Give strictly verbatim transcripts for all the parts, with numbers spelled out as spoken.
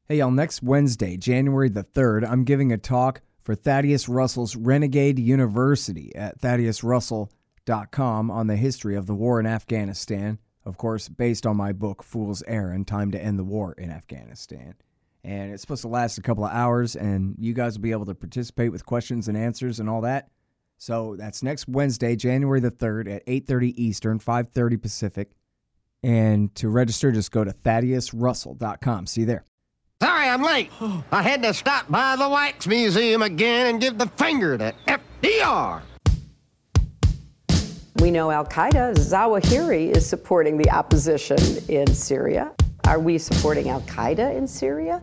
Hey, y'all, next Wednesday, January the third, I'm giving a talk for Thaddeus Russell's Renegade University at thaddeus russell dot com on the history of the war in Afghanistan, of course, based on my book, Fool's Errand, Time to End the War in Afghanistan. And it's supposed to last a couple of hours, and you guys will be able to participate with questions and answers and all that. So that's next Wednesday, January the third at eight thirty Eastern, five thirty Pacific. And to register, just go to thaddeus russell dot com. See you there. Sorry I'm late. I had to stop by the Wax Museum again and give the finger to F D R. We know Al-Qaeda, Zawahiri, is supporting the opposition in Syria. Are we supporting Al-Qaeda in Syria?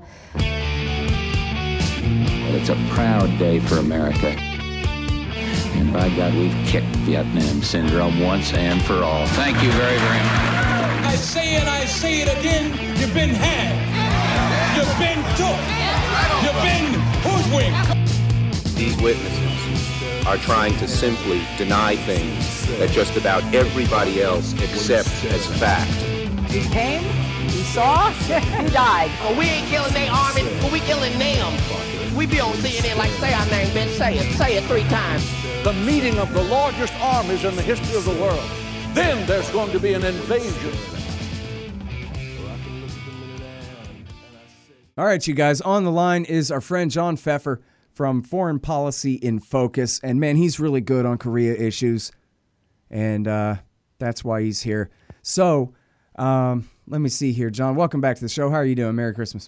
Well, it's a proud day for America. And by God, we've kicked Vietnam syndrome once and for all. Thank you very, very much. I say it, I say it again, you've been had. You've been took. You've been hoodwinked. These witnesses are trying to simply deny things that just about everybody else accepts as fact. He came, he saw, he died. Well, we ain't killing their army, but we killing them. We be on C N N like, say our name, bitch, say it, say it three times. The meeting of the largest armies in the history of the world. Then there's going to be an invasion. All right, you guys, on the line is our friend John Pfeffer from Foreign Policy in Focus. And, man, he's really good on Korea issues, and uh, that's why he's here. So um, let me see here. John, welcome back to the show. How are you doing? Merry Christmas.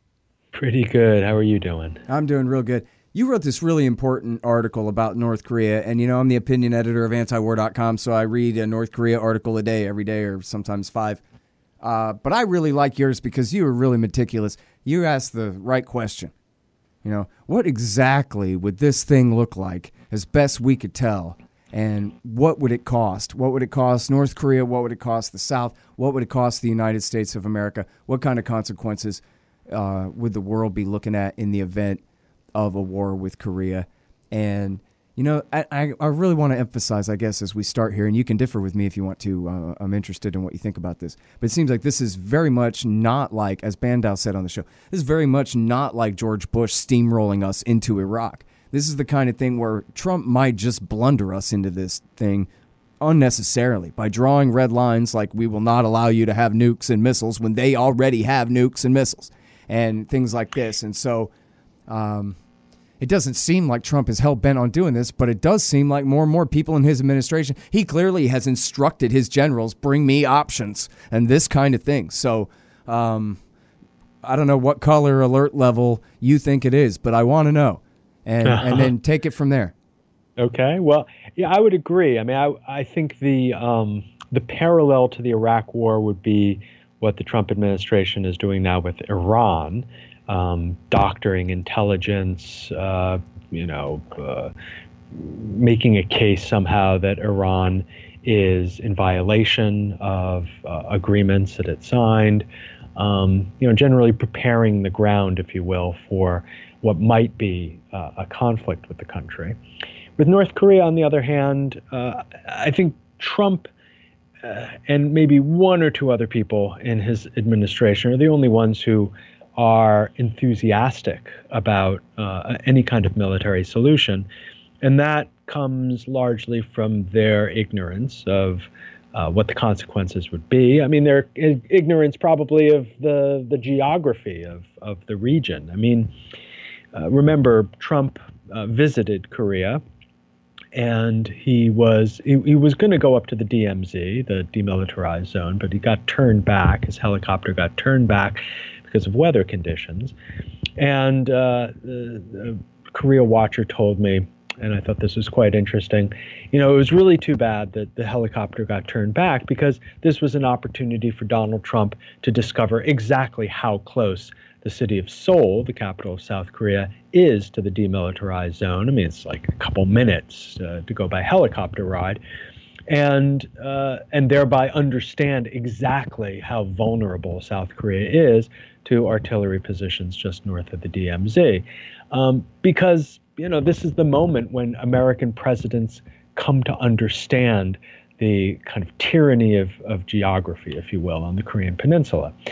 Pretty good. How are you doing? I'm doing real good. You wrote this really important article about North Korea, and, you know, I'm the opinion editor of anti war dot com, so I read a North Korea article a day, every day, or sometimes five. Uh, but I really like yours because you were really meticulous. You asked the right question. You know, what exactly would this thing look like as best we could tell? And what would it cost? What would it cost North Korea? What would it cost the South? What would it cost the United States of America? What kind of consequences uh, would the world be looking at in the event of a war with Korea? And, you know, I, I, I really want to emphasize, I guess, as we start here, and you can differ with me if you want to. Uh, I'm interested in what you think about this. But it seems like this is very much not like, as Bandow said on the show, this is very much not like George Bush steamrolling us into Iraq. This is the kind of thing where Trump might just blunder us into this thing unnecessarily by drawing red lines like we will not allow you to have nukes and missiles when they already have nukes and missiles and things like this. And so um, it doesn't seem like Trump is hell-bent on doing this, but it does seem like more and more people in his administration, he clearly has instructed his generals, bring me options and this kind of thing. So um, I don't know what color alert level you think it is, but I want to know. And, and then take it from there. Okay. Well, yeah, I would agree. I mean, I I think the um, the parallel to the Iraq War would be what the Trump administration is doing now with Iran, um, doctoring intelligence, uh, you know, uh, making a case somehow that Iran is in violation of uh, agreements that it signed, um, you know, generally preparing the ground, if you will, for what might be uh, a conflict with the country. With North Korea, on the other hand, uh, I think Trump uh, and maybe one or two other people in his administration are the only ones who are enthusiastic about uh, any kind of military solution. And that comes largely from their ignorance of uh, what the consequences would be. I mean, their ignorance probably of the, the geography of, of the region. I mean, Uh, remember, Trump uh, visited Korea, and he was he, he was going to go up to the D M Z, the demilitarized zone, but he got turned back. His helicopter got turned back because of weather conditions. And uh, the, the Korea Watcher told me, and I thought this was quite interesting, you know, it was really too bad that the helicopter got turned back because this was an opportunity for Donald Trump to discover exactly how close the city of Seoul, the capital of South Korea, is to the demilitarized zone. I mean, it's like a couple minutes uh, to go by helicopter ride, and uh, and thereby understand exactly how vulnerable South Korea is to artillery positions just north of the D M Z. Um, because, you know, this is the moment when American presidents come to understand the kind of tyranny of, of geography, if you will, on the Korean Peninsula.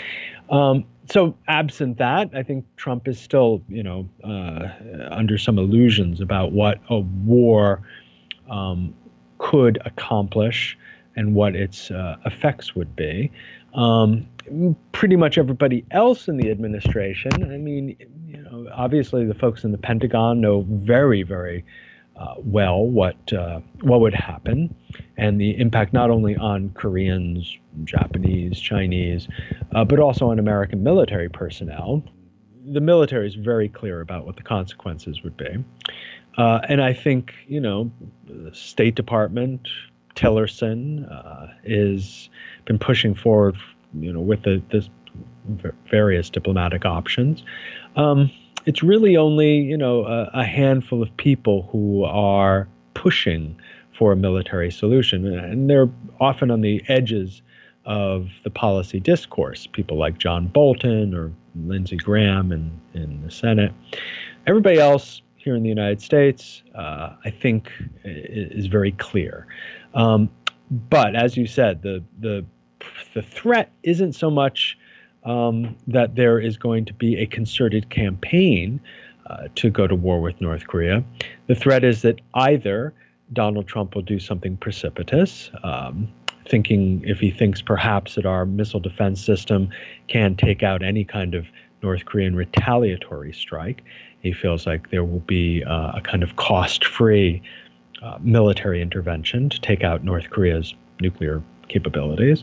Um, so absent that, I think Trump is still, you know, uh, under some illusions about what a war um, could accomplish and what its uh, effects would be. Um, pretty much everybody else in the administration, I mean, you know, obviously the folks in the Pentagon know very, very uh, well what uh, what would happen and the impact not only on Koreans, Japanese, Chinese, uh, but also on American military personnel. The military is very clear about what the consequences would be. Uh, and I think, you know, the State Department, Tillerson, uh, is been pushing forward, you know, with the, the various diplomatic options. Um, it's really only, you know, a, a handful of people who are pushing for a military solution, and they're often on the edges of the policy discourse. People like John Bolton or Lindsey Graham in, in the Senate. Everybody else here in the United States, uh, I think, is very clear. Um, but as you said, the the the threat isn't so much um, that there is going to be a concerted campaign uh, to go to war with North Korea. The threat is that either Donald Trump will do something precipitous, um, thinking if he thinks perhaps that our missile defense system can take out any kind of North Korean retaliatory strike. He feels like there will be uh, a kind of cost-free uh, military intervention to take out North Korea's nuclear capabilities.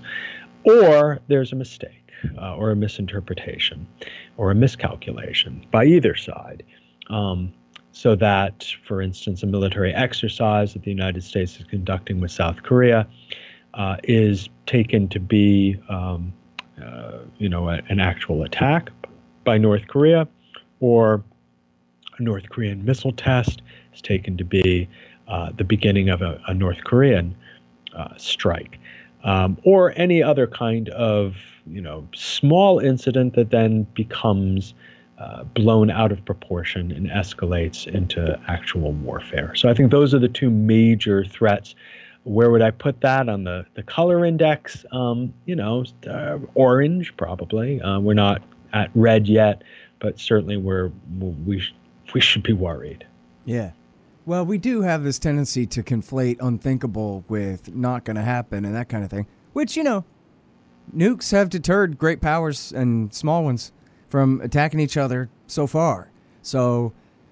Or there's a mistake uh, or a misinterpretation or a miscalculation by either side. Um, so that, for instance, a military exercise that the United States is conducting with South Korea uh, is taken to be, um, uh, you know, a, an actual attack by North Korea, or a North Korean missile test is taken to be uh, the beginning of a, a North Korean uh, strike, um, or any other kind of, you know, small incident that then becomes uh, blown out of proportion and escalates into actual warfare. So I think those are the two major threats. Where would I put that on the, the color index? Um, you know, uh, orange, probably. Uh, we're not at red yet, but certainly we're, we, sh- we should be worried. Yeah. Well, we do have this tendency to conflate unthinkable with not going to happen and that kind of thing, which, you know, nukes have deterred great powers and small ones from attacking each other so far. So,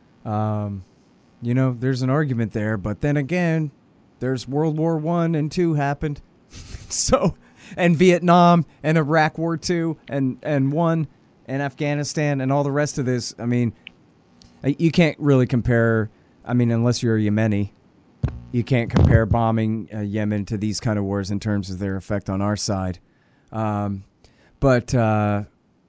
um, you know, there's an argument there. But then again, there's World War One and Two happened. So, and Vietnam and Iraq War Two and, and One and Afghanistan and all the rest of this. I mean, you can't really compare. I mean, unless you're a Yemeni, you can't compare bombing uh, Yemen to these kind of wars in terms of their effect on our side. Um, but, uh,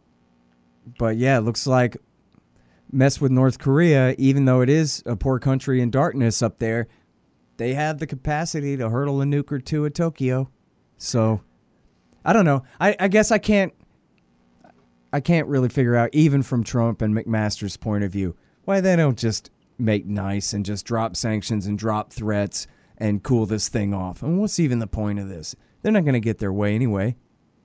but yeah, it looks like mess with North Korea, even though it is a poor country in darkness up there, they have the capacity to hurtle a nuke or two at Tokyo. So, I don't know. I, I guess I can't, I can't really figure out, even from Trump and McMaster's point of view, why they don't just make nice and just drop sanctions and drop threats and cool this thing off. And what's even the point of this? They're not going to get their way anyway.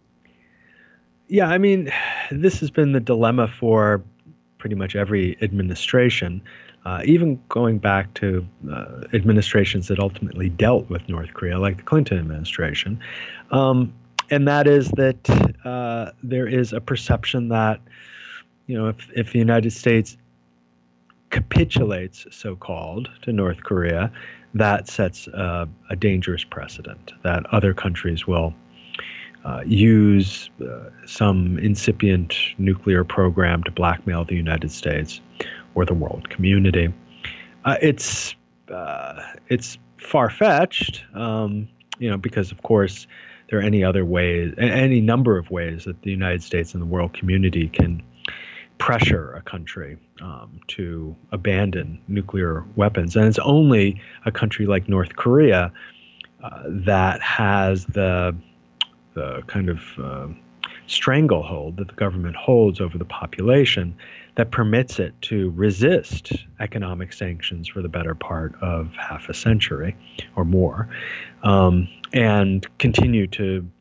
Yeah, I mean, this has been the dilemma for pretty much every administration, uh, even going back to uh, administrations that ultimately dealt with North Korea, like the Clinton administration. Um, and that is that uh, there is a perception that, you know, if, if the United States capitulates, so-called, to North Korea, that sets uh, a dangerous precedent, that other countries will uh, use uh, some incipient nuclear program to blackmail the United States or the world community. Uh, it's uh, it's far-fetched, um, you know, because of course there are any other ways, any number of ways that the United States and the world community can pressure a country um, to abandon nuclear weapons. And it's only a country like North Korea uh, that has the, the kind of uh, stranglehold that the government holds over the population that permits it to resist economic sanctions for the better part of half a century or more, um, and continue to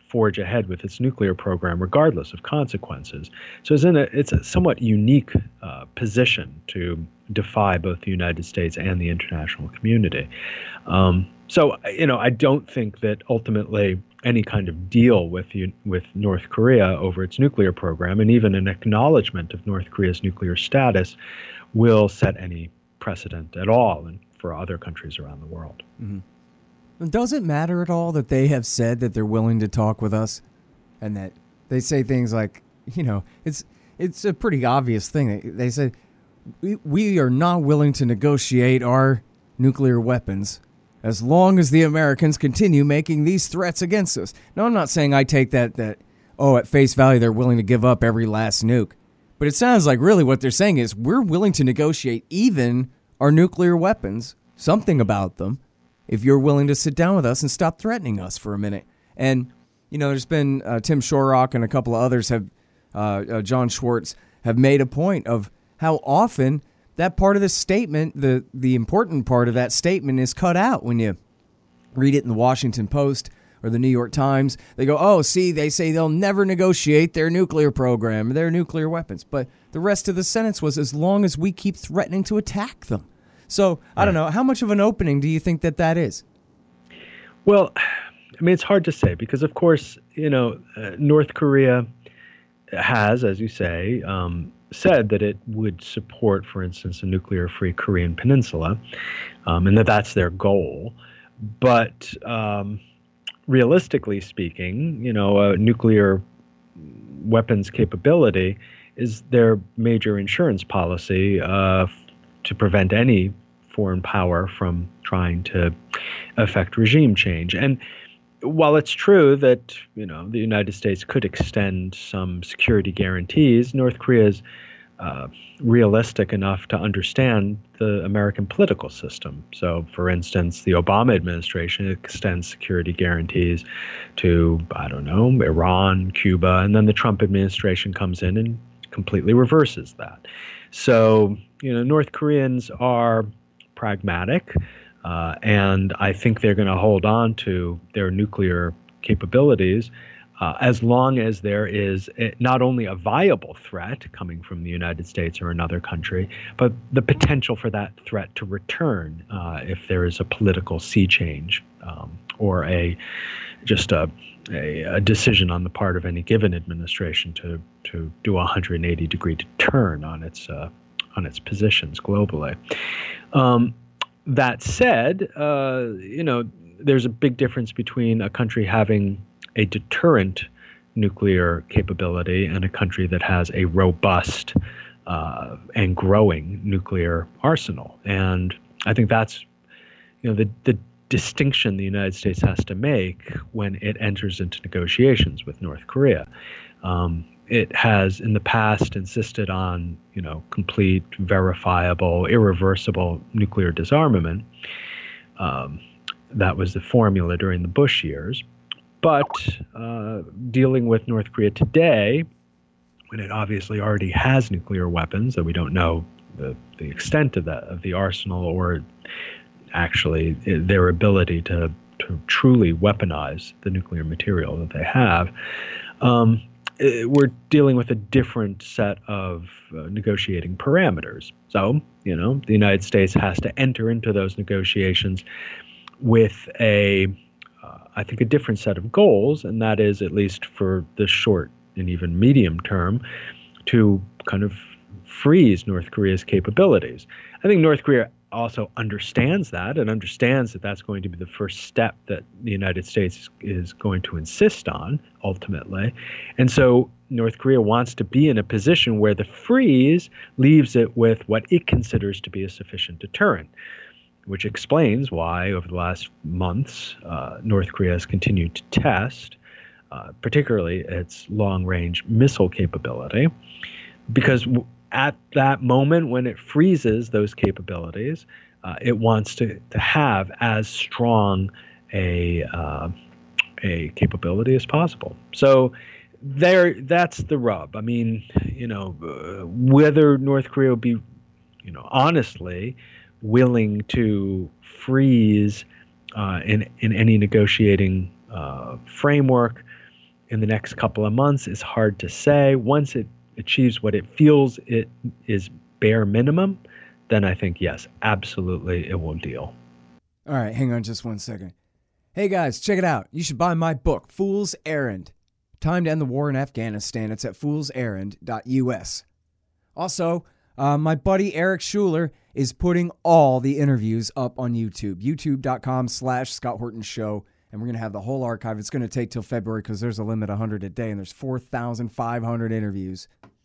forge ahead with its nuclear program regardless of consequences. So it's in a it's a somewhat unique uh, position to defy both the United States and the international community. Um, so you know, I don't think that ultimately any kind of deal with with North Korea over its nuclear program, and even an acknowledgement of North Korea's nuclear status, will set any precedent at all, and for other countries around the world. Mm-hmm. Does it matter at all that they have said that they're willing to talk with us, and that they say things like, you know, it's it's a pretty obvious thing. They say, we, we are not willing to negotiate our nuclear weapons as long as the Americans continue making these threats against us. Now, I'm not saying I take that, that oh, at face value, they're willing to give up every last nuke. But it sounds like really what they're saying is we're willing to negotiate even our nuclear weapons, something about them, if you're willing to sit down with us and stop threatening us for a minute. And, you know, there's been uh, Tim Shorrock and a couple of others have, uh, uh, John Schwartz, have made a point of how often that part of the statement, the, the important part of that statement is cut out when you read it in the Washington Post or the New York Times. They go, oh, see, they say they'll never negotiate their nuclear program, their nuclear weapons. But the rest of the sentence was as long as we keep threatening to attack them. So, I don't know, how much of an opening do you think that that is? Well, I mean, it's hard to say because, of course, you know, uh, North Korea has, as you say, um, said that it would support, for instance, a nuclear-free Korean peninsula, um, and that that's their goal. But um, realistically speaking, you know, a nuclear weapons capability is their major insurance policy uh, to prevent any foreign power from trying to affect regime change. And while it's true that, you know, the United States could extend some security guarantees, North Korea is uh, realistic enough to understand the American political system. So, for instance, the Obama administration extends security guarantees to, I don't know, Iran, Cuba, and then the Trump administration comes in and completely reverses that. So, you know, North Koreans are pragmatic, uh, and I think they're going to hold on to their nuclear capabilities uh, as long as there is a, not only a viable threat coming from the United States or another country, but the potential for that threat to return uh, if there is a political sea change um, or a just a, a, a decision on the part of any given administration to to do a one hundred eighty degree turn on its uh, on its positions globally. Um, that said, uh, you know, there's a big difference between a country having a deterrent nuclear capability and a country that has a robust uh, and growing nuclear arsenal. And I think that's, you know, the the distinction the United States has to make when it enters into negotiations with North Korea. Um, it has in the past insisted on, you know, complete, verifiable, irreversible nuclear disarmament. Um, that was the formula during the Bush years. But uh, dealing with North Korea today, when it obviously already has nuclear weapons, that we don't know the, the extent of that of the arsenal or actually their ability to, to truly weaponize the nuclear material that they have, um, we're dealing with a different set of uh, negotiating parameters. So, you know, the United States has to enter into those negotiations with a, uh, I think, a different set of goals, and that is, at least for the short and even medium term, to kind of freeze North Korea's capabilities. I think North Korea also understands that and understands that that's going to be the first step that the United States is going to insist on ultimately. And so North Korea wants to be in a position where the freeze leaves it with what it considers to be a sufficient deterrent, which explains why over the last months, uh, North Korea has continued to test, uh, particularly its long-range missile capability, because w- at that moment when it freezes those capabilities, uh, it wants to, to have as strong a uh, a capability as possible. So there, that's the rub. I mean, you know, uh, whether North Korea will be, you know, honestly willing to freeze uh, in in any negotiating uh, framework, in the next couple of months is hard to say. Once it achieves what it feels it is bare minimum, then I think, yes, absolutely, it will deal. All right, hang on just one second. Hey, guys, check it out. You should buy my book, Fool's Errand. Time to End the War in Afghanistan. It's at fools errand dot U S. Also, uh, my buddy Eric Schuler is putting all the interviews up on YouTube. YouTube.com slash Scott Horton Show. And we're going to have the whole archive. It's going to take till February because there's a limit of one hundred a day, and there's four thousand five hundred interviews.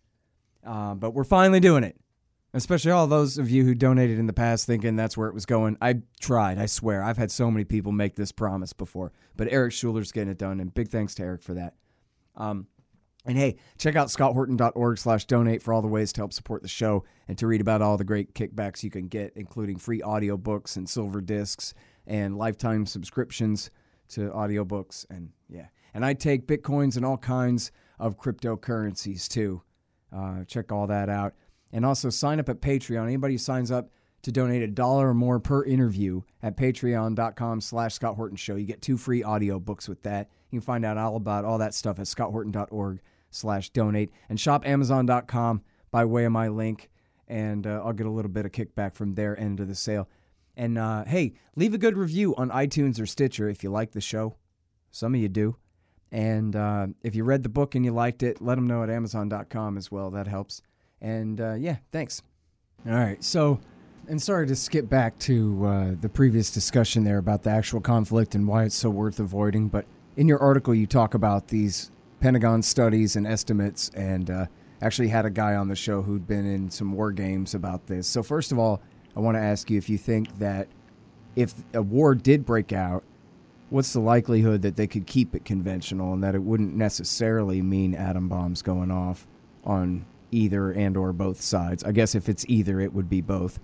Uh, but we're finally doing it. Especially all those of you who donated in the past thinking that's where it was going. I tried, I swear. I've had so many people make this promise before. But Eric Schuler's getting it done, and big thanks to Eric for that. Um, and hey, check out scotthorton.org slash donate for all the ways to help support the show and to read about all the great kickbacks you can get, including free audiobooks and silver discs and lifetime subscriptions to audiobooks. And yeah, and I take Bitcoins and all kinds of cryptocurrencies too. Uh, check all that out. And also sign up at Patreon. Anybody who signs up to donate a dollar or more per interview at patreon.com slash Scott Horton Show. You get two free audiobooks with that. You can find out all about all that stuff at scotthorton.org slash donate. And shop amazon dot com by way of my link. And uh, I'll get a little bit of kickback from their end of the sale. And uh, hey, leave a good review on iTunes or Stitcher if you like the show. Some of you do. And uh, if you read the book and you liked it, let them know at amazon dot com as well. That helps. And, uh, yeah, thanks. All right, so, and sorry to skip back to uh, the previous discussion there about the actual conflict and why it's so worth avoiding, but in your article you talk about these Pentagon studies and estimates, and uh, actually had a guy on the show who'd been in some war games about this. So first of all, I want to ask you if you think that if a war did break out, what's the likelihood that they could keep it conventional and that it wouldn't necessarily mean atom bombs going off on either and or both sides? I guess if it's either, it would be both.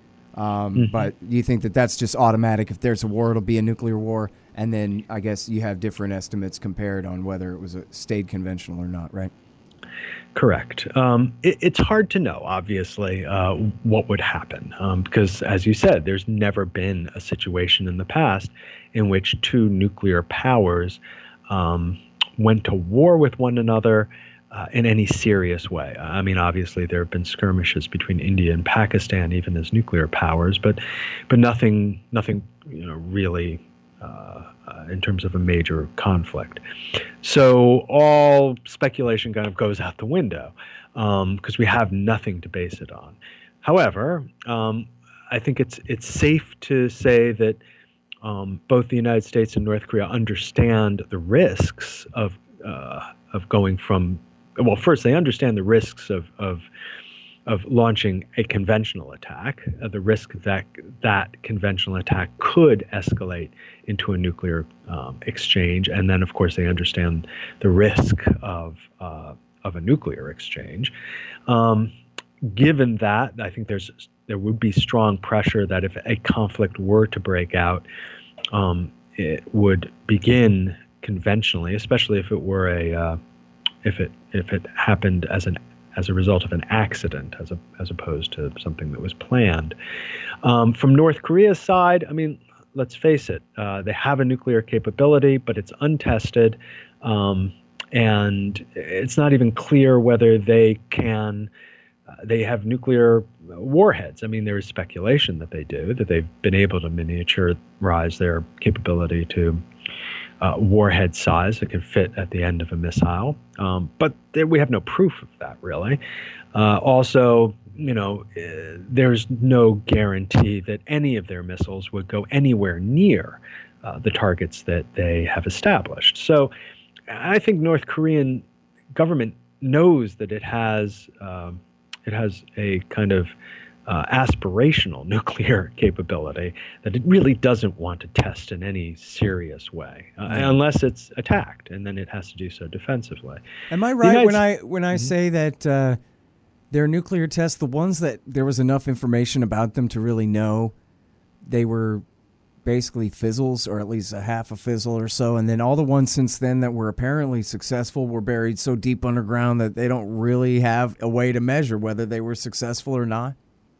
Um, mm-hmm. But do you think that that's just automatic? If there's a war, it'll be a nuclear war, and then I guess you have different estimates compared on whether it was a stayed conventional or not, right? Correct. Um, it, it's hard to know, obviously, uh, what would happen um, because, as you said, there's never been a situation in the past in which two nuclear powers um, went to war with one another Uh, in any serious way. I mean, obviously, there have been skirmishes between India and Pakistan, even as nuclear powers, but but nothing, nothing, you know, really uh, uh, in terms of a major conflict. So all speculation kind of goes out the window because um, we have nothing to base it on. However, um, I think it's it's safe to say that um, both the United States and North Korea understand the risks of uh, of going from Well, first, they understand the risks of of, of launching a conventional attack, uh, the risk that that conventional attack could escalate into a nuclear um, exchange, and then, of course, they understand the risk of uh, of a nuclear exchange. Um, given that, I think there's there would be strong pressure that if a conflict were to break out, um, it would begin conventionally, especially if it were a uh, if it if it happened as an as a result of an accident, as a as opposed to something that was planned. Um, from North Korea's side, I mean, let's face it, uh, they have a nuclear capability, but it's untested, um, and it's not even clear whether they can. Uh, they have nuclear warheads. I mean, there is speculation that they do, that they've been able to miniaturize their capability to Uh, warhead size that can fit at the end of a missile. Um, but there, we have no proof of that, really. Uh, also, you know, uh, there's no guarantee that any of their missiles would go anywhere near uh, the targets that they have established. So I think North Korean government knows that it has um, it has a kind of Uh, aspirational nuclear capability that it really doesn't want to test in any serious way, uh, mm-hmm. unless it's attacked, and then it has to do so defensively. Am I right when I when I mm-hmm. say that uh, their nuclear tests, the ones that there was enough information about them to really know they were basically fizzles, or at least a half a fizzle or so, and then all the ones since then that were apparently successful were buried so deep underground that they don't really have a way to measure whether they were successful or not?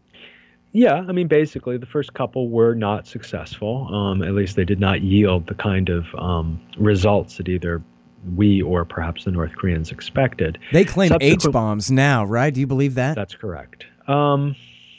Yeah, I mean, basically, the first couple were not successful. Um, at least they did not yield the kind of um, results that either we or perhaps the North Koreans expected. They claim Subsequent- H-bombs now, right? Do you believe that? That's correct. Um,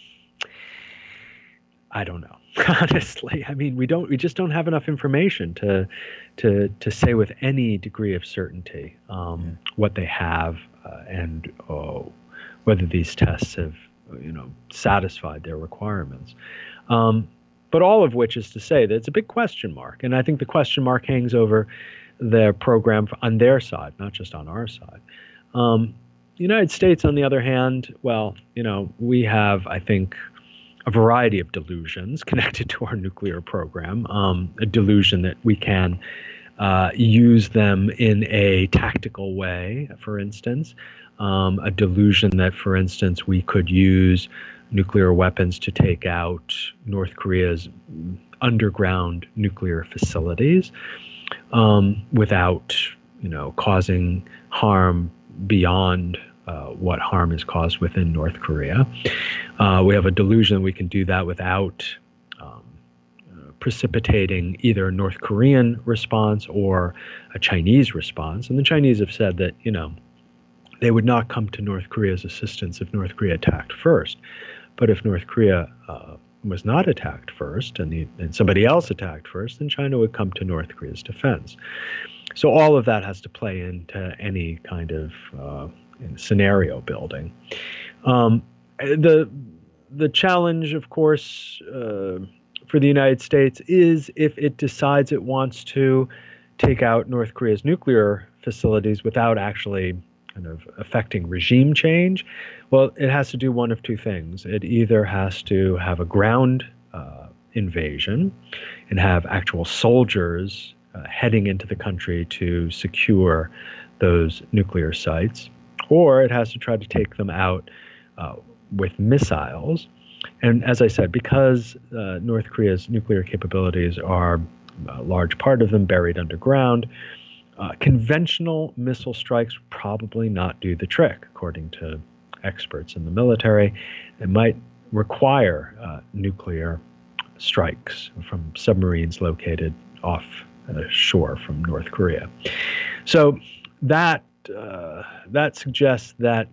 I don't know. Honestly, I mean, we don't. We just don't have enough information to to to say with any degree of certainty um, yeah. what they have uh, and oh, whether these tests have, you know, satisfied their requirements. Um, but all of which is to say that it's a big question mark, and I think the question mark hangs over their program on their side, not just on our side. Um, the United States, on the other hand, well, you know, we have, I think, a variety of delusions connected to our nuclear program. Um, a delusion that we can uh, use them in a tactical way, for instance. Um, a delusion that, for instance, we could use nuclear weapons to take out North Korea's underground nuclear facilities um, without, you know, causing harm beyond Uh, what harm is caused within North Korea. Uh, we have a delusion that we can do that without um, uh, precipitating either a North Korean response or a Chinese response. And the Chinese have said that, you know, they would not come to North Korea's assistance if North Korea attacked first. But if North Korea uh, was not attacked first and, the, and somebody else attacked first, then China would come to North Korea's defense. So all of that has to play into any kind of uh, in scenario building. Um, the the challenge, of course, uh, for the United States is if it decides it wants to take out North Korea's nuclear facilities without actually kind of affecting regime change. Well, it has to do one of two things. It either has to have a ground uh, invasion and have actual soldiers uh, heading into the country to secure those nuclear sites, or it has to try to take them out uh, with missiles. And as I said, because uh, North Korea's nuclear capabilities are a large part of them buried underground, uh, conventional missile strikes probably not do the trick, according to experts in the military. It might require uh, nuclear strikes from submarines located off uh, shore from North Korea. So that Uh, that suggests that,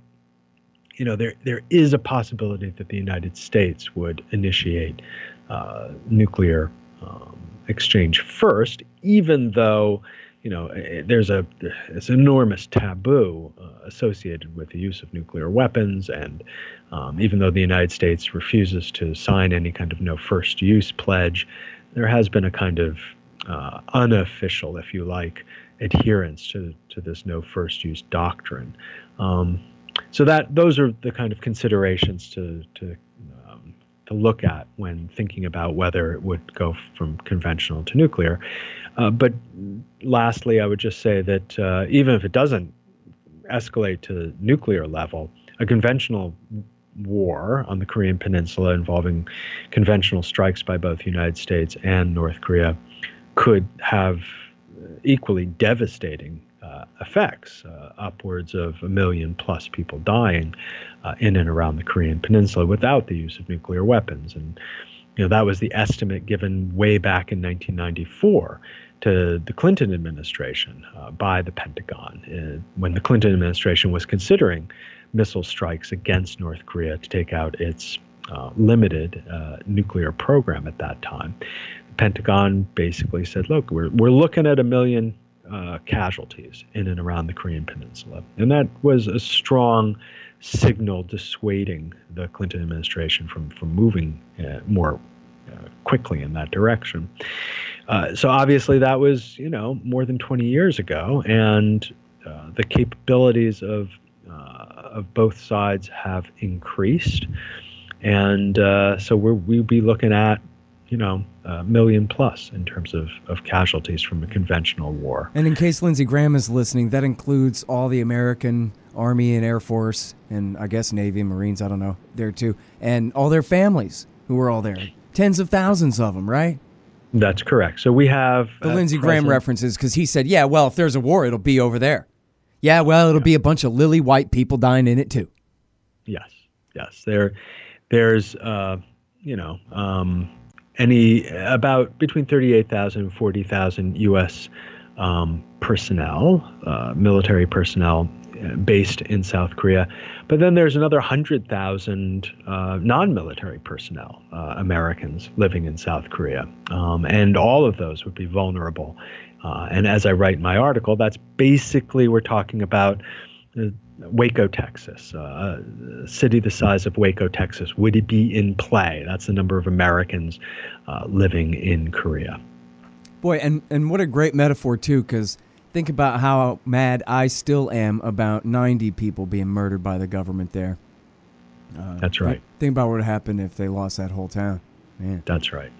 you know, there there is a possibility that the United States would initiate uh, nuclear um, exchange first, even though, you know, there's a this enormous taboo uh, associated with the use of nuclear weapons, and um, even though the United States refuses to sign any kind of no first use pledge, there has been a kind of uh, unofficial, if you like, adherence to to this no first use doctrine. Um, so that those are the kind of considerations to to um, to look at when thinking about whether it would go from conventional to nuclear. Uh, but lastly, I would just say that uh, even if it doesn't escalate to the nuclear level, a conventional war on the Korean Peninsula involving conventional strikes by both the United States and North Korea could have equally devastating uh, effects, uh, upwards of a million plus people dying uh, in and around the Korean Peninsula without the use of nuclear weapons. And, you know, that was the estimate given way back in nineteen ninety-four to the Clinton administration uh, by the Pentagon uh, when the Clinton administration was considering missile strikes against North Korea to take out its uh, limited uh, nuclear program at that time. Pentagon basically said, look, we're we're looking at a million uh, casualties in and around the Korean Peninsula. And that was a strong signal dissuading the Clinton administration from, from moving uh, more uh, quickly in that direction. Uh, so obviously that was, you know, more than twenty years ago. And uh, the capabilities of, uh, of both sides have increased. And uh, so we're, we'll be looking at, you know, a million plus in terms of, of casualties from a conventional war. And in case Lindsey Graham is listening, that includes all the American Army and Air Force and I guess Navy and Marines, I don't know, there too, and all their families who were all there. Tens of thousands of them, right? That's correct. So we have... The Lindsey Graham references, because he said, yeah, well, if there's a war, it'll be over there. Yeah, well, it'll yeah. be a bunch of lily white people dying in it too. Yes, yes. There, there's, uh, you know... Um, Any about between thirty-eight thousand and forty thousand U S um, personnel, uh, military personnel based in South Korea. But then there's another one hundred thousand uh, non-military personnel, uh, Americans living in South Korea. Um, and all of those would be vulnerable. Uh, and as I write in my article, that's basically, we're talking about uh, Waco, Texas, uh, a city the size of Waco, Texas. Would it be in play? That's the number of Americans uh, living in Korea. Boy, and, and what a great metaphor, too, because think about how mad I still am about ninety people being murdered by the government there. Uh, That's right. Think about what would happen if they lost that whole town. Man. That's right.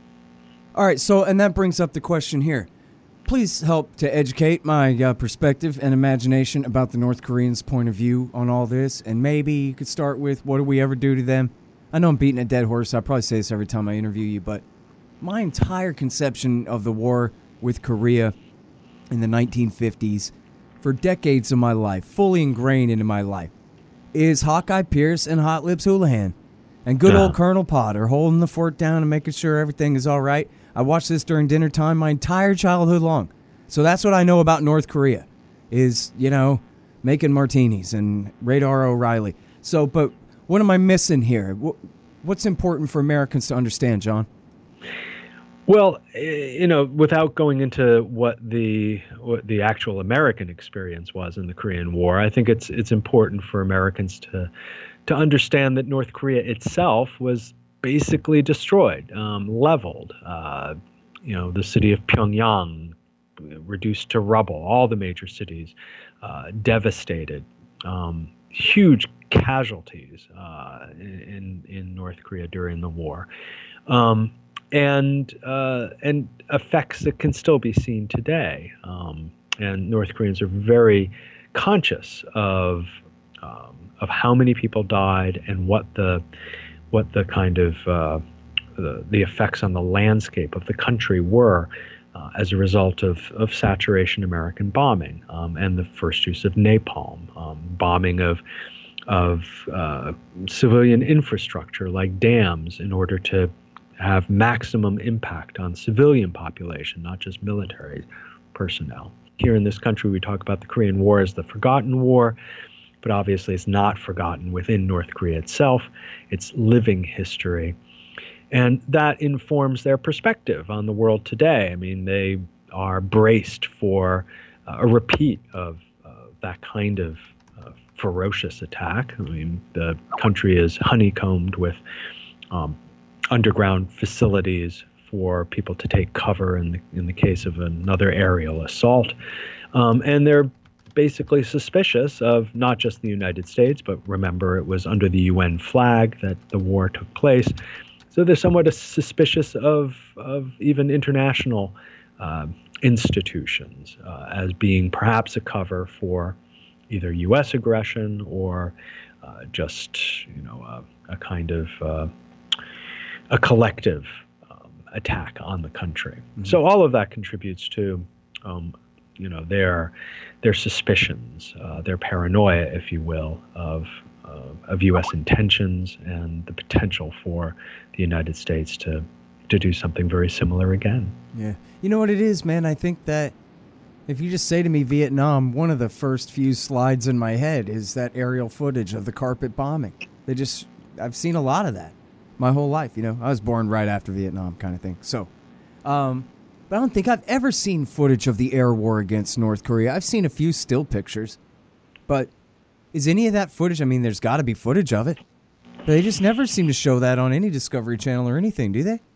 All right, so, and that brings up the question here. Please help to educate my uh, perspective and imagination about the North Koreans' point of view on all this. And maybe you could start with, what do we ever do to them? I know I'm beating a dead horse. I probably say this every time I interview you, but my entire conception of the war with Korea in the nineteen fifties, for decades of my life, fully ingrained into my life, is Hawkeye Pierce and Hot Lips Houlihan. And good Yeah. old Colonel Potter holding the fort down and making sure everything is all right. I watched this during dinner time my entire childhood long. So that's what I know about North Korea, is, you know, making martinis and Radar O'Reilly. So, but what am I missing here? What's important for Americans to understand, John? Well, you know, without going into what the what the actual American experience was in the Korean War, I think it's it's important for Americans to to understand that North Korea itself was basically destroyed, um, leveled. Uh, you know, the city of Pyongyang reduced to rubble. All the major cities uh, devastated. Um, huge casualties uh, in in North Korea during the war. Um, and uh, and effects that can still be seen today. Um, and North Koreans are very conscious of um, of how many people died and what the what the kind of uh, the, the effects on the landscape of the country were uh, as a result of of saturation American bombing um, and the first use of napalm, um, bombing of of uh, civilian infrastructure like dams in order to have maximum impact on civilian population, not just military personnel. Here in this country, we talk about the Korean War as the forgotten war, but obviously it's not forgotten within North Korea itself. It's living history. And that informs their perspective on the world today. I mean, they are braced for uh, a repeat of uh, that kind of uh, ferocious attack. I mean, the country is honeycombed with um, underground facilities for people to take cover in the, in the case of another aerial assault. Um, and they're basically suspicious of not just the United States, but remember it was under the U N flag that the war took place. So they're somewhat suspicious of, of even international uh, institutions uh, as being perhaps a cover for either U S aggression or uh, just, you know, a, a kind of uh, a collective um, attack on the country. Mm-hmm. So all of that contributes to, um, you know, their their suspicions, uh, their paranoia, if you will, of uh, of U S intentions and the potential for the United States to to do something very similar again. Yeah, you know what it is, man. I think that if you just say to me Vietnam, one of the first few slides in my head is that aerial footage of the carpet bombing. They just, I've seen a lot of that my whole life, you know. I was born right after Vietnam kind of thing. So, um, but I don't think I've ever seen footage of the air war against North Korea. I've seen a few still pictures, but is any of that footage, I mean, there's got to be footage of it, but they just never seem to show that on any Discovery Channel or anything, do they?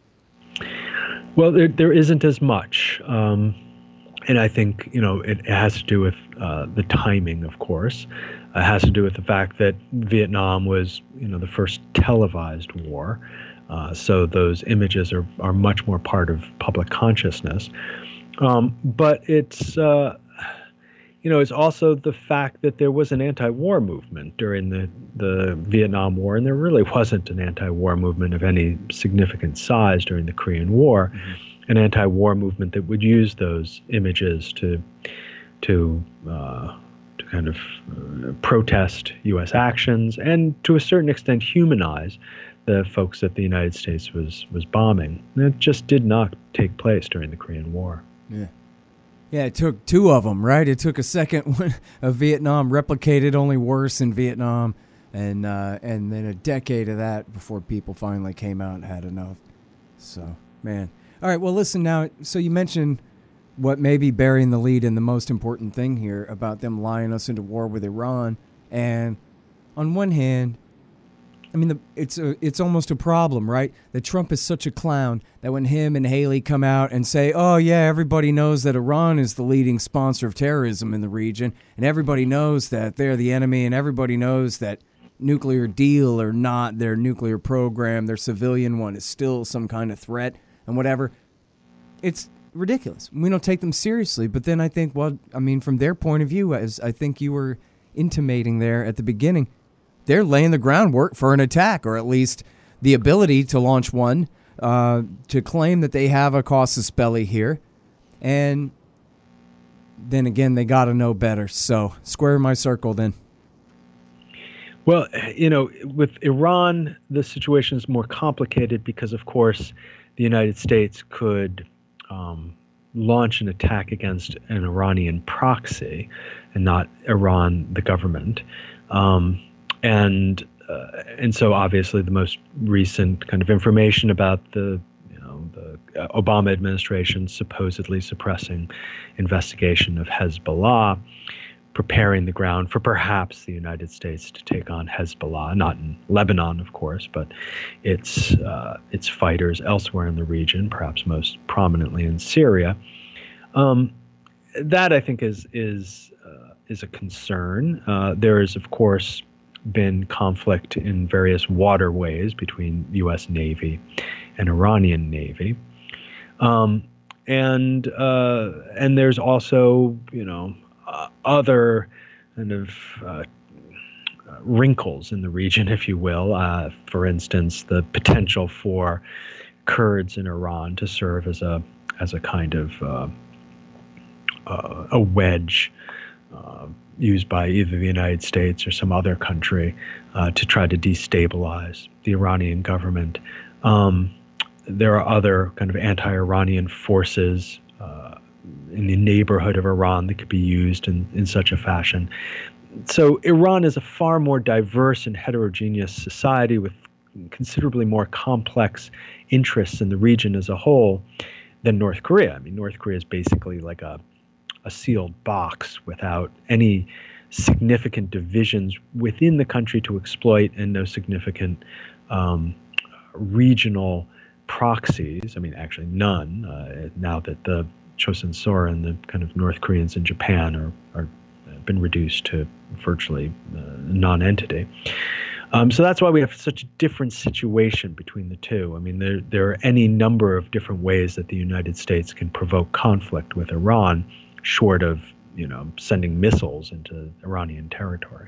Well, there, there isn't as much. Um, and I think, you know, it has to do with uh, the timing, of course. It has to do with the fact that Vietnam was, you know, the first televised war. Uh, so those images are, are much more part of public consciousness. Um, but it's, uh, you know, it's also the fact that there was an anti-war movement during the, the Vietnam War, and there really wasn't an anti-war movement of any significant size during the Korean War. Mm-hmm. An anti-war movement that would use those images to, to, uh, to kind of uh, protest U S actions and to a certain extent humanize the folks that the United States was was bombing. And it just did not take place during the Korean War. Yeah. Yeah, it took two of them, right? It took a second one of Vietnam, replicated only worse in Vietnam, and uh, and then a decade of that before people finally came out and had enough. So, man. All right, well, listen now. So you mentioned what may be burying the lead in the most important thing here about them lying us into war with Iran. And on one hand, I mean, the, it's a, it's almost a problem, right? That Trump is such a clown that when him and Haley come out and say, oh, yeah, everybody knows that Iran is the leading sponsor of terrorism in the region, and everybody knows that they're the enemy, and everybody knows that nuclear deal or not, their nuclear program, their civilian one is still some kind of threat and whatever. It's ridiculous. We don't take them seriously. But then I think, well, I mean, from their point of view, as I think you were intimating there at the beginning, they're laying the groundwork for an attack, or at least the ability to launch one, uh, to claim that they have a casus belli here. And then again, they got to know better. So square my circle then. Well, you know, with Iran, the situation is more complicated because, of course, the United States could um, launch an attack against an Iranian proxy and not Iran, the government. Um, and uh, and so obviously the most recent kind of information about the you know the Obama administration supposedly suppressing investigation of Hezbollah, preparing the ground for perhaps the United States to take on Hezbollah, not in Lebanon, of course, but its uh, its fighters elsewhere in the region, perhaps most prominently in Syria. Um, that I think is is uh, is a concern. Uh, there is, of course, been conflict in various waterways between U S Navy and Iranian Navy, um, and uh, and there's also you know. Uh, other kind of uh, wrinkles in the region, if you will. Uh, for instance, the potential for Kurds in Iran to serve as a as a kind of uh, uh, a wedge uh, used by either the United States or some other country uh, to try to destabilize the Iranian government. Um, there are other kind of anti-Iranian forces Uh, in the neighborhood of Iran that could be used in, in such a fashion. So Iran is a far more diverse and heterogeneous society with considerably more complex interests in the region as a whole than North Korea. I mean, North Korea is basically like a, a sealed box without any significant divisions within the country to exploit and no significant um, regional proxies. I mean, actually none, uh, now that the Chosun Sora and the kind of North Koreans in Japan are, are been reduced to virtually uh, non-entity. Um, so that's why we have such a different situation between the two. I mean, there there are any number of different ways that the United States can provoke conflict with Iran, short of you know sending missiles into Iranian territory.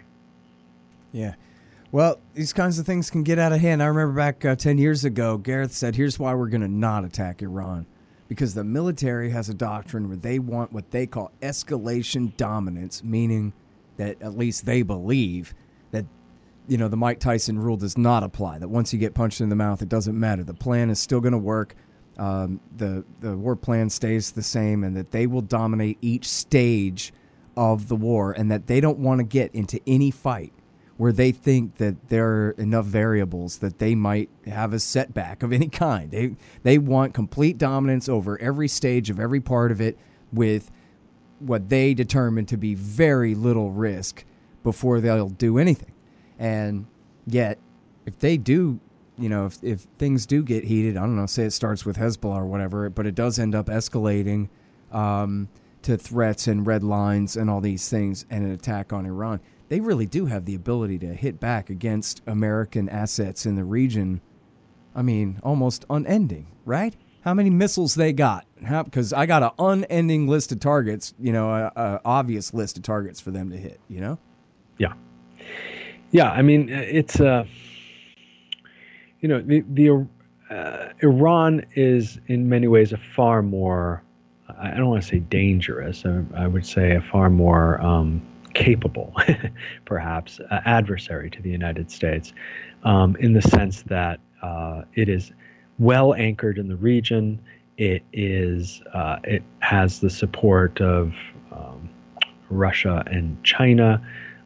Yeah. Well, these kinds of things can get out of hand. I remember back uh, ten years ago, Gareth said, here's why we're going to not attack Iran. Because the military has a doctrine where they want what they call escalation dominance, meaning that at least they believe that, you know, the Mike Tyson rule does not apply, that once you get punched in the mouth, it doesn't matter. The plan is still going to work. Um, the, the war plan stays the same, and that they will dominate each stage of the war, and that they don't want to get into any fight where they think that there are enough variables that they might have a setback of any kind. They they want complete dominance over every stage of every part of it with what they determine to be very little risk before they'll do anything. And yet, if they do, you know, if, if things do get heated, I don't know, say it starts with Hezbollah or whatever, but it does end up escalating um, to threats and red lines and all these things and an attack on Iran, they really do have the ability to hit back against American assets in the region. I mean, almost unending, right? How many missiles they got? Because I got an unending list of targets, you know, a, a obvious list of targets for them to hit, you know? Yeah. Yeah, I mean, it's, uh, you know, the, the uh, Iran is in many ways a far more, I don't want to say dangerous, I, I would say a far more um, capable, perhaps, uh, adversary to the United States, um, in the sense that uh, it is well anchored in the region. it is uh, it has the support of um, Russia and China.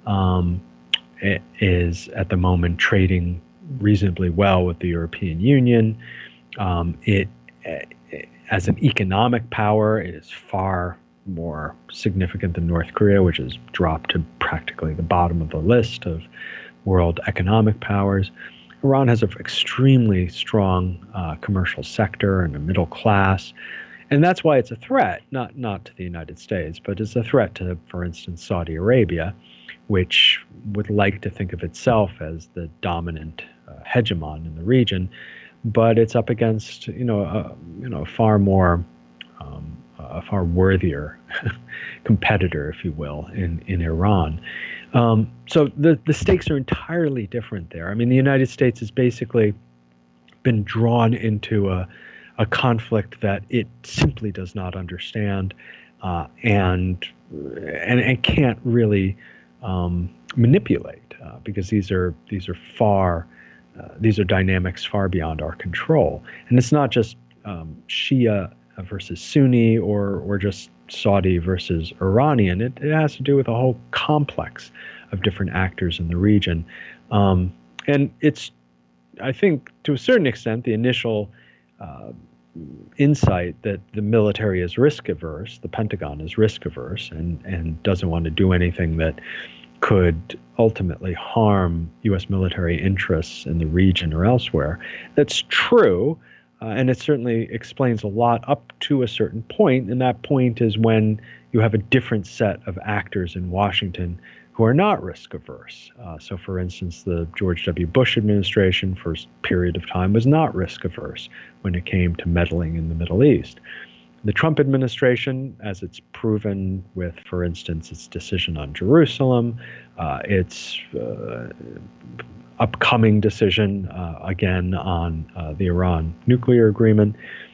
Um, it is at the moment trading reasonably well with the European Union. Um, it, it, as an economic power, it is far more significant than North Korea, which has dropped to practically the bottom of the list of world economic powers. Iran has an extremely strong uh, commercial sector and a middle class, and that's why it's a threat, not not to the United States, but it's a threat to, for instance, Saudi Arabia, which would like to think of itself as the dominant uh, hegemon in the region, but it's up against, you know, a, you know, far more, um, a far worthier competitor, if you will, in in Iran. Um, so the the stakes are entirely different there. I mean, the United States has basically been drawn into a a conflict that it simply does not understand, uh, and and it can't really um, manipulate uh, because these are these are far uh, these are dynamics far beyond our control. And it's not just um, Shia versus Sunni or or just Saudi versus Iranian. It, it has to do with a whole complex of different actors in the region. Um, and it's, I think, to a certain extent, the initial uh, insight that the military is risk averse, the Pentagon is risk averse, and, and doesn't want to do anything that could ultimately harm U S military interests in the region or elsewhere. That's true. Uh, and it certainly explains a lot up to a certain point, and that point is when you have a different set of actors in Washington who are not risk averse. Uh, so, for instance, the George W. Bush administration for a period of time was not risk averse when it came to meddling in the Middle East. The Trump administration, as it's proven with, for instance, its decision on Jerusalem, uh, its uh, upcoming decision, uh, again, on uh, the Iran nuclear agreement,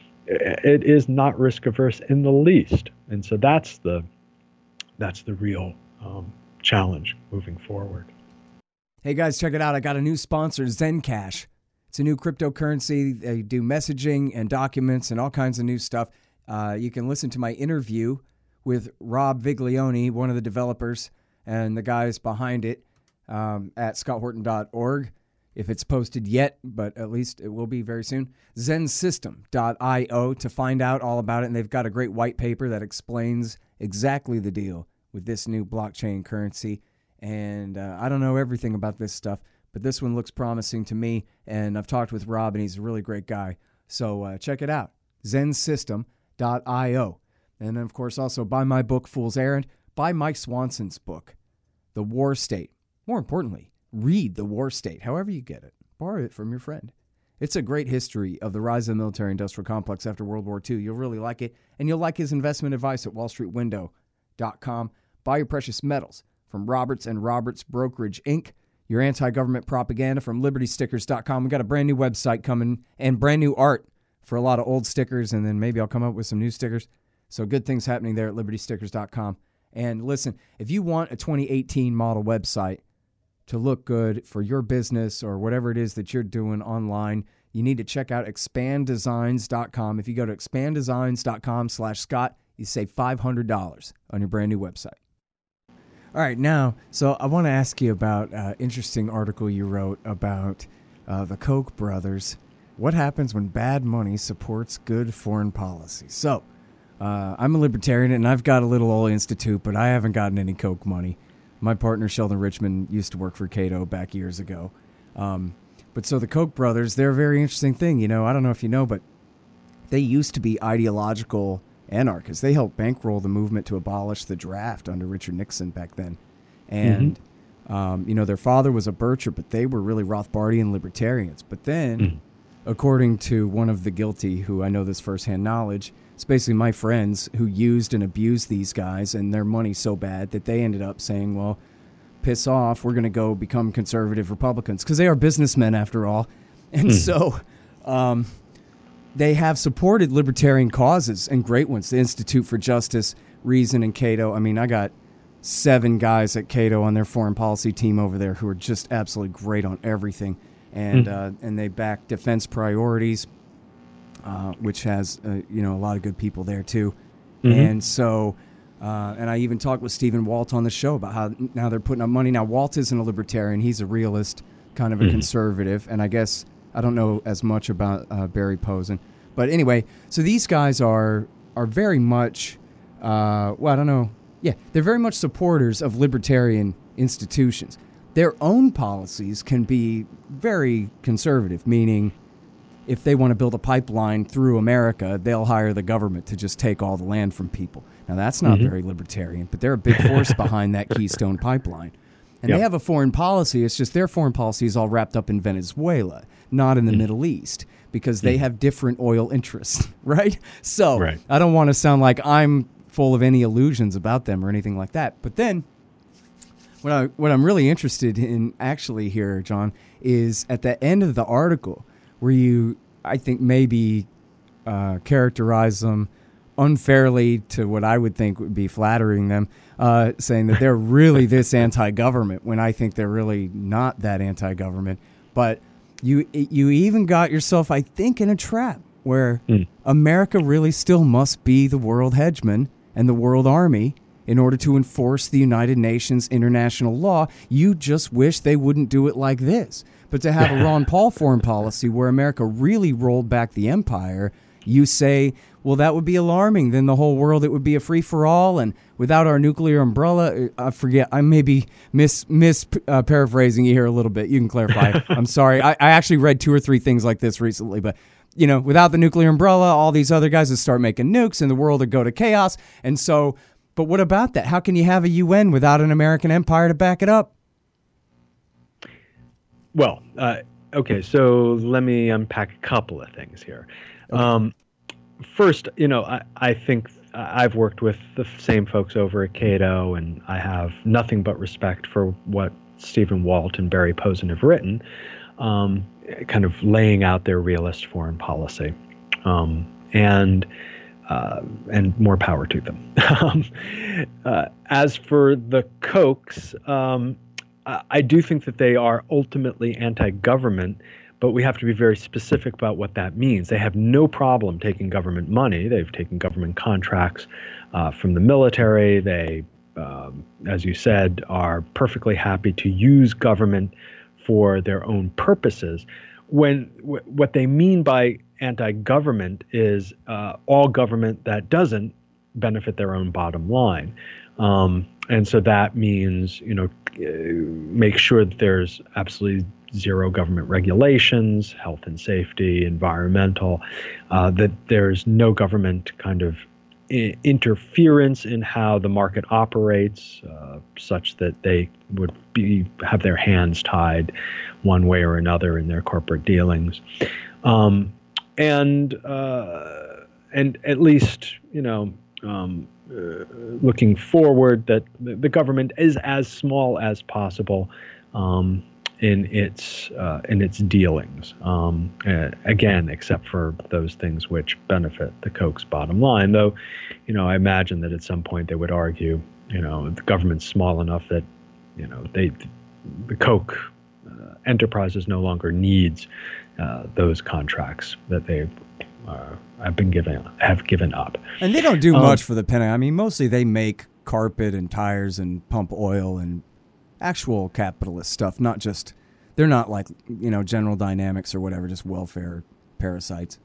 it is not risk averse in the least. And so that's the that's the real um, challenge moving forward. Hey guys, check it out. I got a new sponsor, Zencash. It's a new cryptocurrency. They do messaging and documents and all kinds of new stuff. Uh, you can listen to my interview with Rob Viglione, one of the developers and the guys behind it, um, at scott horton dot org. If it's posted yet, but at least it will be very soon. zen system dot io to find out all about it. And they've got a great white paper that explains exactly the deal with this new blockchain currency. And uh, I don't know everything about this stuff, but this one looks promising to me. And I've talked with Rob, and he's a really great guy. So uh, check it out, zen system dot io. And then, of course, also buy my book, Fool's Errand. Buy Mike Swanson's book, The War State. More importantly, read The War State, however you get it. Borrow it from your friend. It's a great history of the rise of the military-industrial complex after World War Two. You'll really like it, and you'll like his investment advice at wall street window dot com. Buy your precious metals from Roberts and Roberts Brokerage, Incorporated. Your anti-government propaganda from liberty stickers dot com. We got a brand new website coming and brand new art for a lot of old stickers, and then maybe I'll come up with some new stickers. So good things happening there at liberty stickers dot com. And listen, if you want a twenty eighteen model website to look good for your business or whatever it is that you're doing online, you need to check out expand designs dot com. If you go to expand designs dot com slash Scott, you save five hundred dollars on your brand new website. All right, now, so I want to ask you about an uh, interesting article you wrote about uh, the Koch brothers. What happens when bad money supports good foreign policy? So, uh, I'm a libertarian, and I've got a little old institute, but I haven't gotten any Koch money. My partner, Sheldon Richman, used to work for Cato back years ago. Um, but so the Koch brothers, they're a very interesting thing. You know, I don't know if you know, but they used to be ideological anarchists. They helped bankroll the movement to abolish the draft under Richard Nixon back then. And, mm-hmm. um, you know, their father was a Bircher, but they were really Rothbardian libertarians. But then, mm-hmm. according to one of the guilty, who I know this firsthand knowledge, it's basically my friends who used and abused these guys and their money so bad that they ended up saying, well, piss off, we're going to go become conservative Republicans, because they are businessmen after all. And mm. so um, they have supported libertarian causes and great ones. The Institute for Justice, Reason, and Cato. I mean, I got seven guys at Cato on their foreign policy team over there who are just absolutely great on everything. And, mm. uh, and they back defense priorities. uh, which has uh, you know a lot of good people there too. Mm-hmm. And so, uh, and I even talked with Stephen Walt on the show about how now they're putting up money. Now Walt isn't a libertarian; he's a realist, kind of a mm-hmm. conservative. And I guess I don't know as much about uh, Barry Posen, but anyway, so these guys are are very much, uh, well, I don't know, yeah, they're very much supporters of libertarian institutions. Their own policies can be very conservative, meaning if they want to build a pipeline through America, they'll hire the government to just take all the land from people. Now, that's not mm-hmm. very libertarian, but they're a big force behind that Keystone Pipeline. And yep. they have a foreign policy. It's just their foreign policy is all wrapped up in Venezuela, not in the mm-hmm. Middle East, because they mm-hmm. have different oil interests, right? So right. I don't want to sound like I'm full of any illusions about them or anything like that. But then what, I, what I'm really interested in actually here, John, is at the end of the article where you, I think, maybe uh, characterize them unfairly to what I would think would be flattering them, uh, saying that they're really this anti-government when I think they're really not that anti-government. But you you even got yourself, I think, in a trap where mm. America really still must be the world hegemon and the world army in order to enforce the United Nations international law. You just wish they wouldn't do it like this. But to have a Ron Paul foreign policy where America really rolled back the empire, you say, well, that would be alarming. Then the whole world, it would be a free-for-all. And without our nuclear umbrella, I forget, I may be mis, mis uh, paraphrasing you here a little bit. You can clarify. I'm sorry. I, I actually read two or three things like this recently. But, you know, without the nuclear umbrella, all these other guys would start making nukes and the world would go to chaos. And so, but what about that? How can you have a U N without an American empire to back it up? Well, uh, okay, so let me unpack a couple of things here. Okay. Um, first, you know, I, I think I've worked with the same folks over at Cato, and I have nothing but respect for what Stephen Walt and Barry Posen have written, um, kind of laying out their realist foreign policy. Um, and uh, and more power to them. um, uh, as for the Kochs, um, I do think that they are ultimately anti-government, but we have to be very specific about what that means. They have no problem taking government money. They've taken government contracts uh, from the military. They, um, as you said, are perfectly happy to use government for their own purposes. When w- what they mean by anti-government is uh, all government that doesn't benefit their own bottom line. Um, and so that means, you know, make sure that there's absolutely zero government regulations, health and safety, environmental, uh, that there's no government kind of I- interference in how the market operates, uh, such that they would be have their hands tied one way or another in their corporate dealings. Um, and uh, and at least, you know, um, Uh, looking forward, that the government is as small as possible um, in its uh, in its dealings. Um, uh, again, except for those things which benefit the Koch's bottom line. Though, you know, I imagine that at some point they would argue, you know, the government's small enough that, you know, they the Koch uh, enterprises no longer needs uh, those contracts that they Uh, have been given have given up, and they don't do um, much for the Pentagon. I mean, mostly they make carpet and tires and pump oil and actual capitalist stuff. Not just they're not like, you know, General Dynamics or whatever, just welfare parasites.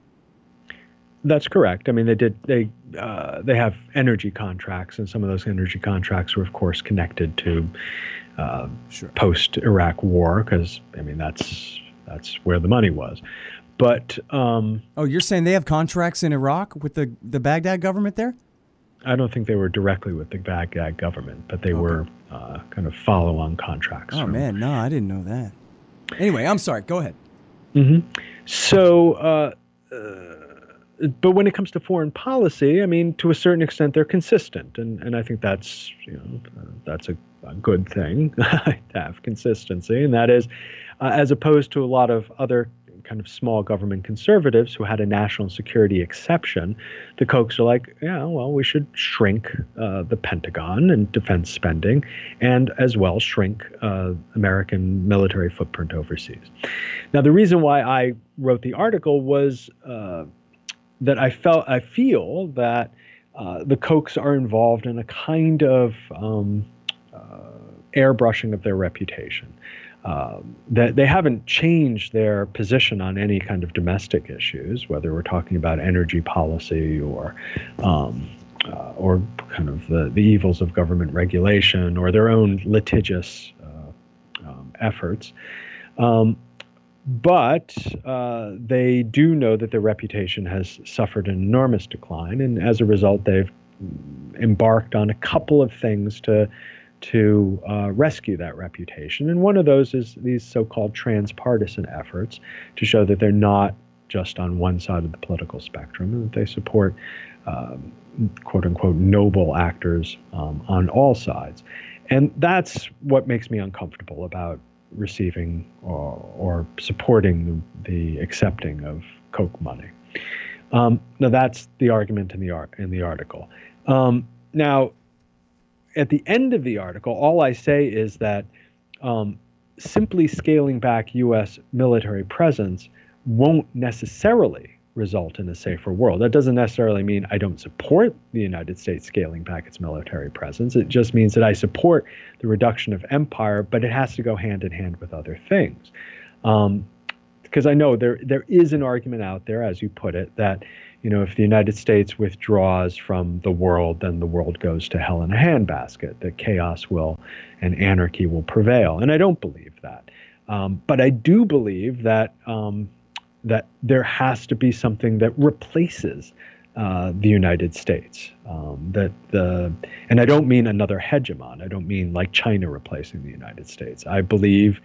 That's correct. I mean, they did they uh, they have energy contracts, and some of those energy contracts were, of course, connected to uh, sure. post-Iraq war, because I mean that's that's where the money was. But um, oh, you're saying they have contracts in Iraq with the, the Baghdad government there? I don't think they were directly with the Baghdad government, but they okay. were uh, kind of follow-on contracts. Oh, from, man, no, I didn't know that. Anyway, I'm sorry. Go ahead. Mm-hmm. So, uh, uh, but when it comes to foreign policy, I mean, to a certain extent, they're consistent, and, and I think that's you know uh, that's a, a good thing to have consistency, and that is, uh, as opposed to a lot of other kind of small government conservatives who had a national security exception, the Kochs are like, yeah, well, we should shrink uh, the Pentagon and defense spending, and as well shrink uh, American military footprint overseas. Now, the reason why I wrote the article was uh, that I felt I feel that uh, the Kochs are involved in a kind of um, uh, airbrushing of their reputation. Uh, that they haven't changed their position on any kind of domestic issues, whether we're talking about energy policy or um, uh, or kind of the, the evils of government regulation or their own litigious uh, um, efforts. Um, but uh, they do know that their reputation has suffered an enormous decline, and as a result, they've embarked on a couple of things to to uh, rescue that reputation. And one of those is these so-called transpartisan efforts to show that they're not just on one side of the political spectrum and that they support um, quote-unquote noble actors um, on all sides. And that's what makes me uncomfortable about receiving or, or supporting the, the accepting of Koch money. Um, now, that's the argument in the, art, in the article. Um, now, at the end of the article, all I say is that um, simply scaling back U S military presence won't necessarily result in a safer world. That doesn't necessarily mean I don't support the United States scaling back its military presence. It just means that I support the reduction of empire, but it has to go hand in hand with other things. Um, because I know there there is an argument out there, as you put it, that you know, if the United States withdraws from the world, then the world goes to hell in a handbasket, that chaos will and anarchy will prevail. And I don't believe that. Um, but I do believe that um, that there has to be something that replaces uh, the United States. Um, that the and I don't mean another hegemon. I don't mean like China replacing the United States. I believe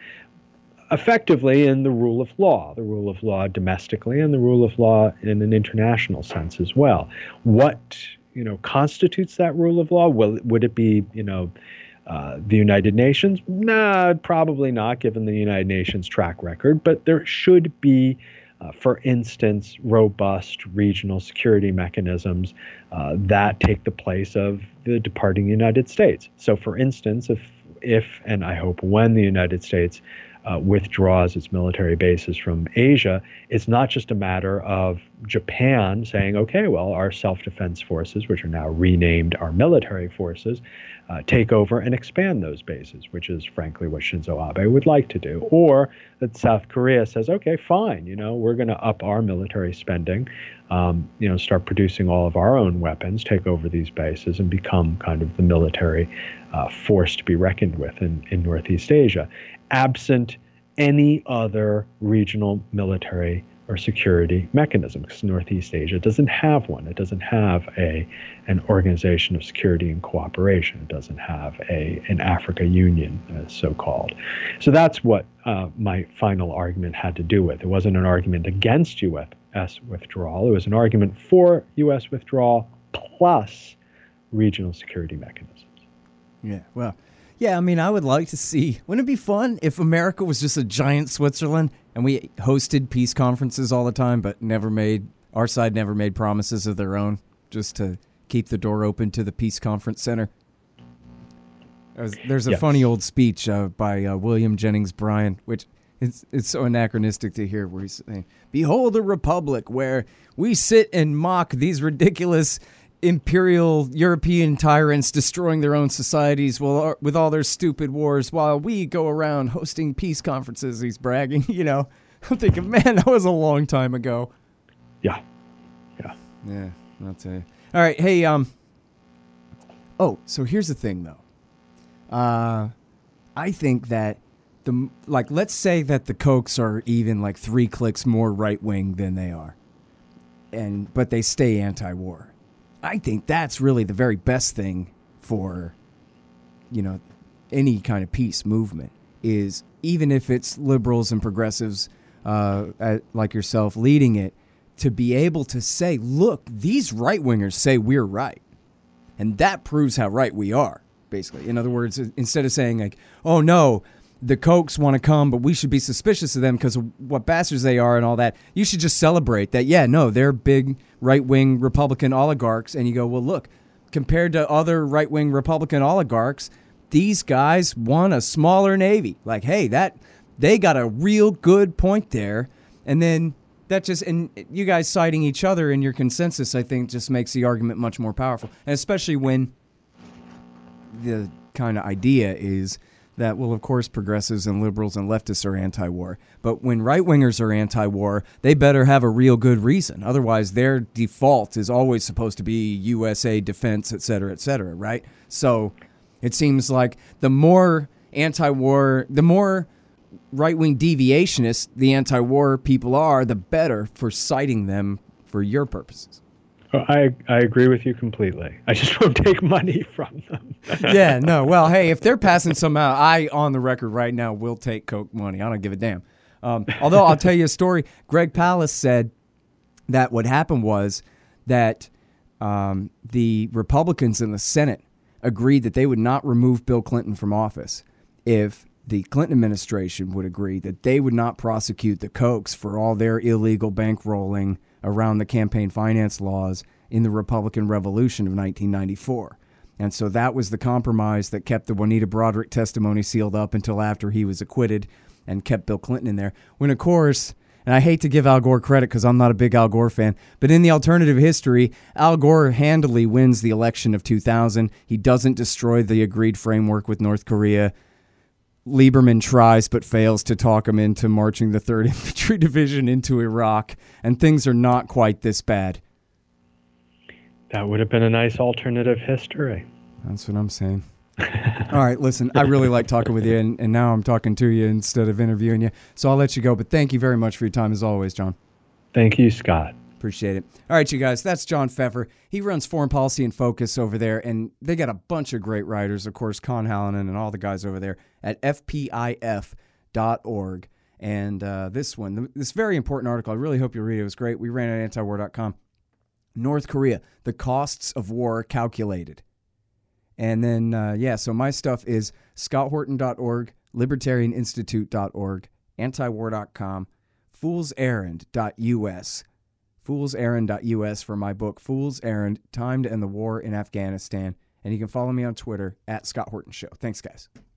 effectively in the rule of law, the rule of law domestically and the rule of law in an international sense as well. What, you know, constitutes that rule of law? Will, would it be, you know, uh, the United Nations? Nah, probably not, given the United Nations track record, but there should be, uh, for instance, robust regional security mechanisms uh, that take the place of the departing United States. So, for instance, if, if and I hope when the United States Uh, withdraws its military bases from Asia, it's not just a matter of Japan saying, okay, well, our self-defense forces, which are now renamed our military forces, uh, take over and expand those bases, which is frankly what Shinzo Abe would like to do. Or that South Korea says, okay, fine, you know, we're going to up our military spending, um, you know, start producing all of our own weapons, take over these bases, and become kind of the military uh, force to be reckoned with in, in Northeast Asia, absent any other regional military or security mechanism, because Northeast Asia doesn't have one. It doesn't have a an organization of security and cooperation. It doesn't have a an Africa Union, uh, so-called. So that's what uh, my final argument had to do with. It wasn't an argument against U S withdrawal. It was an argument for U S withdrawal plus regional security mechanisms. Yeah, well, yeah, I mean, I would like to see, wouldn't it be fun if America was just a giant Switzerland and we hosted peace conferences all the time, but never made, our side never made promises of their own just to keep the door open to the Peace Conference Center? There's, there's a yes. funny old speech uh, by uh, William Jennings Bryan, which it's, it's so anachronistic to hear, where he's saying, "Behold a republic where we sit and mock these ridiculous imperial European tyrants destroying their own societies while, with all their stupid wars, while we go around hosting peace conferences." He's bragging, you know. I'm thinking, man, that was a long time ago. Yeah. Yeah. Yeah, I'll tell you. All right, hey, um, oh, so here's the thing, though. Uh, I think that, the like, let's say that the Kochs are even like three clicks more right-wing than they are, and but they stay anti-war. I think that's really the very best thing for, you know, any kind of peace movement, is even if it's liberals and progressives uh, at, like yourself leading it, to be able to say, look, these right-wingers say we're right. And that proves how right we are, basically. In other words, instead of saying like, oh, no, the Kochs want to come, but we should be suspicious of them because of what bastards they are and all that. You should just celebrate that, yeah, no, they're big right-wing Republican oligarchs. And you go, well, look, compared to other right-wing Republican oligarchs, these guys want a smaller Navy. Like, hey, that they got a real good point there. And then that just, and you guys citing each other in your consensus, I think, just makes the argument much more powerful. And especially when the kind of idea is that, well, of course, progressives and liberals and leftists are anti-war. But when right-wingers are anti-war, they better have a real good reason. Otherwise, their default is always supposed to be U S A defense, et cetera, et cetera, right? So it seems like the more anti-war, the more right-wing deviationists the anti-war people are, the better for citing them for your purposes. I I agree with you completely. I just won't take money from them. Yeah, no. Well, hey, if they're passing some out, I, on the record right now, will take Coke money. I don't give a damn. Um, although I'll tell you a story. Greg Palast said that what happened was that um, the Republicans in the Senate agreed that they would not remove Bill Clinton from office if the Clinton administration would agree that they would not prosecute the Kochs for all their illegal bankrolling around the campaign finance laws in the Republican Revolution of nineteen ninety-four. And so that was the compromise that kept the Juanita Broaddrick testimony sealed up until after he was acquitted and kept Bill Clinton in there. When, of course, and I hate to give Al Gore credit because I'm not a big Al Gore fan, but in the alternative history, Al Gore handily wins the election of two thousand. He doesn't destroy the agreed framework with North Korea. Lieberman tries but fails to talk him into marching the third Infantry Division into Iraq, and things are not quite this bad. That would have been a nice alternative history. That's what I'm saying. All right, listen, I really like talking with you, and, and now I'm talking to you instead of interviewing you, so I'll let you go, but thank you very much for your time as always, John. Thank you, Scott. Appreciate it. All right, you guys, that's John Pfeffer. He runs Foreign Policy and Focus over there, and they got a bunch of great writers, of course, Con Hallinan and all the guys over there at F P I F dot org. And uh, this one, this very important article, I really hope you read it. It was great. We ran it at anti war dot com. North Korea, the costs of war calculated. And then, uh, yeah, so my stuff is scott horton dot org, libertarian institute dot org, anti war dot com, fools errand dot U S. fools errand dot U S for my book, Fool's Errand, Time to End the War in Afghanistan. And you can follow me on Twitter at Scott Horton Show. Thanks, guys.